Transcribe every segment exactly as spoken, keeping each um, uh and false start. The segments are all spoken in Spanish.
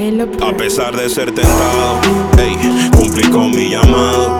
Developer. A pesar de ser tentado, ey, cumplí con mi llamado.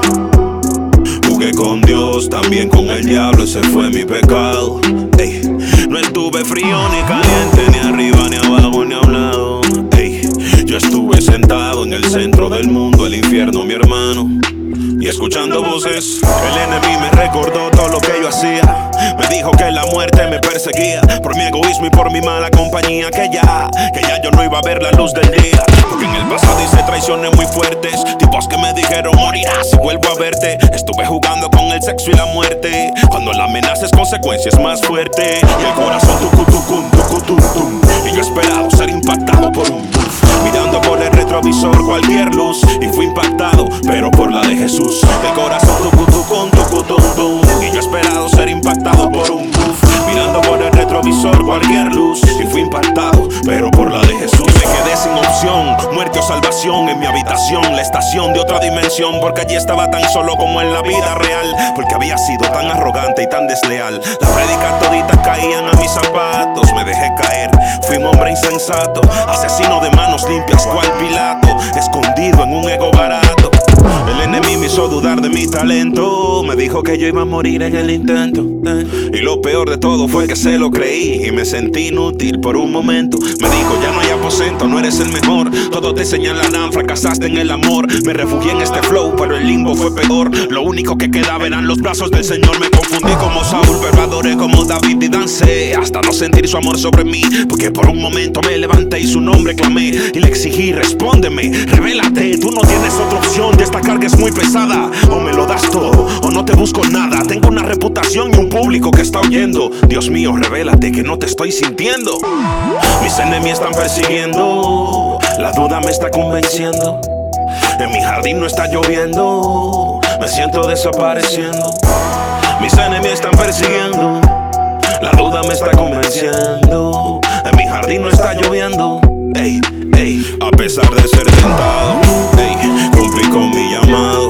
Jugué con Dios, también con el diablo, ese fue mi pecado. Ey, no estuve frío ni caliente, ni arriba, ni abajo, ni a un lado. Ey, yo estuve sentado en el centro del mundo, el infierno, mi hermano. Y escuchando voces, el enemigo me recordó todo lo que yo hacía. Me dijo que la muerte me perseguía por mi egoísmo y por mi mala compañía. Que ya, que ya yo no iba a ver la luz del día. Porque en el pasado hice traiciones muy fuertes, tipos que me dijeron morirás si vuelvo a verte. Estuve jugando con el sexo y la muerte, cuando la amenaza es consecuencia es más fuerte. Y el corazón tucu tucum, tucu tum tum. Y yo esperaba ser impactado por un puff, mirando por el retrovisor cualquier luz, y fui impactado, pero por la de Jesús. El corazón tucu tucum, tucu tum tum. Y yo esperado ser impactado por un puff, mirando por el retrovisor cualquier luz, y fui impactado, pero por la de Jesús. Me quedé sin opción, muerte o salvación en mi habitación, la estación de otra dimensión, porque allí estaba tan solo como en la vida real, porque había sido tan arrogante y tan desleal. Las prédicas toditas caían a mis zapatos, me dejé caer, fui un hombre insensato, asesino de manos limpias cual Pilato, escondido en un ego barato. El enemigo me hizo dudar de mi talento, me dijo que yo iba a morir en el intento. Y lo peor de todo fue que se lo creí y me sentí inútil por un momento. Me dijo ya no hay aposento, no eres el mejor, todos te señalarán, fracasaste en el amor. Me refugié en este flow, pero el limbo fue peor. Lo único que quedaba eran los brazos del Señor. Me confundí como Saúl, pero adoré como David y dancé hasta no sentir su amor sobre mí, porque por un momento me levanté y su nombre clamé y le exigí: respóndeme, revélate, tú no tienes otra opción. Esta carga es muy pesada, o me lo das todo o no te busco nada. Tengo una reputación y un público que está oyendo. Dios mío, revélate que no te estoy sintiendo. Mis enemigos están persiguiendo, la duda me está convenciendo. En mi jardín no está lloviendo, me siento desapareciendo. Mis enemigos están persiguiendo, la duda me está convenciendo. En mi jardín no está lloviendo. Ey, ey, a pesar de ser tentado, ey, cumplí con mi llamado.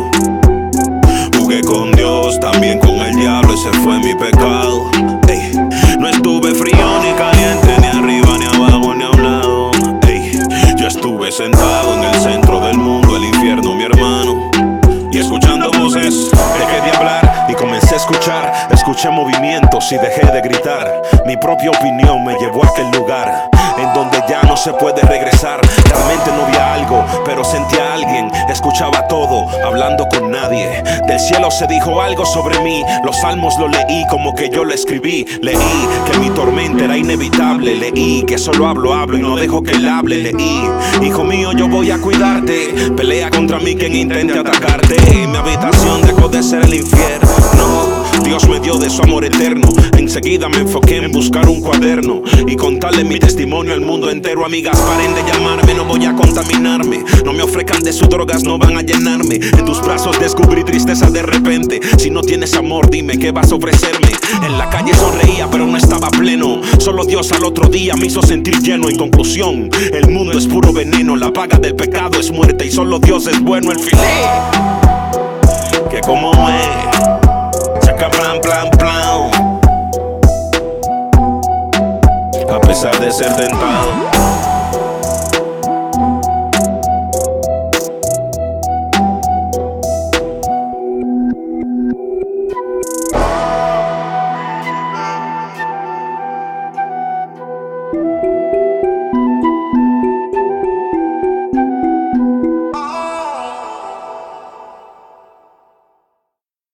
Jugué con Dios, también con el diablo, ese fue mi pecado. Ey, no estuve frío ni caliente, ni arriba, ni abajo, ni a un lado. Ey, yo estuve sentado en el centro del mundo, el infierno, mi hermano. Y escuchando voces, dejé de hablar y comencé a escuchar. Escuché movimientos y dejé de gritar. Mi propia opinión me llevó a aquel lugar en donde ya no se puede regresar. Realmente no vi algo, pero sentí a alguien. Escuchaba todo, hablando con nadie. Del cielo se dijo algo sobre mí. Los salmos lo leí como que yo lo escribí. Leí que mi tormenta era inevitable. Leí que solo hablo, hablo y no dejo que él hable. Leí: hijo mío, yo voy a cuidarte. Pelea contra mí quien intente atacarte. Mi habitación dejó de ser el infierno. No, Dios me dio de su amor eterno. Enseguida me enfoqué en buscar un cuaderno y contarle mi testimonio al mundo entero. Amigas, paren de llamarme, no voy a contaminarme. No me ofrezcan de sus drogas, no van a llenarme. En tus brazos descubrí tristeza de repente. Si no tienes amor, dime qué vas a ofrecerme. En la calle sonreía, pero no estaba pleno. Solo Dios al otro día me hizo sentir lleno. En conclusión, el mundo es puro veneno. La paga del pecado es muerte y solo Dios es bueno. El filé, que como es, saca plan, plan, plan. A pesar de ser tentado,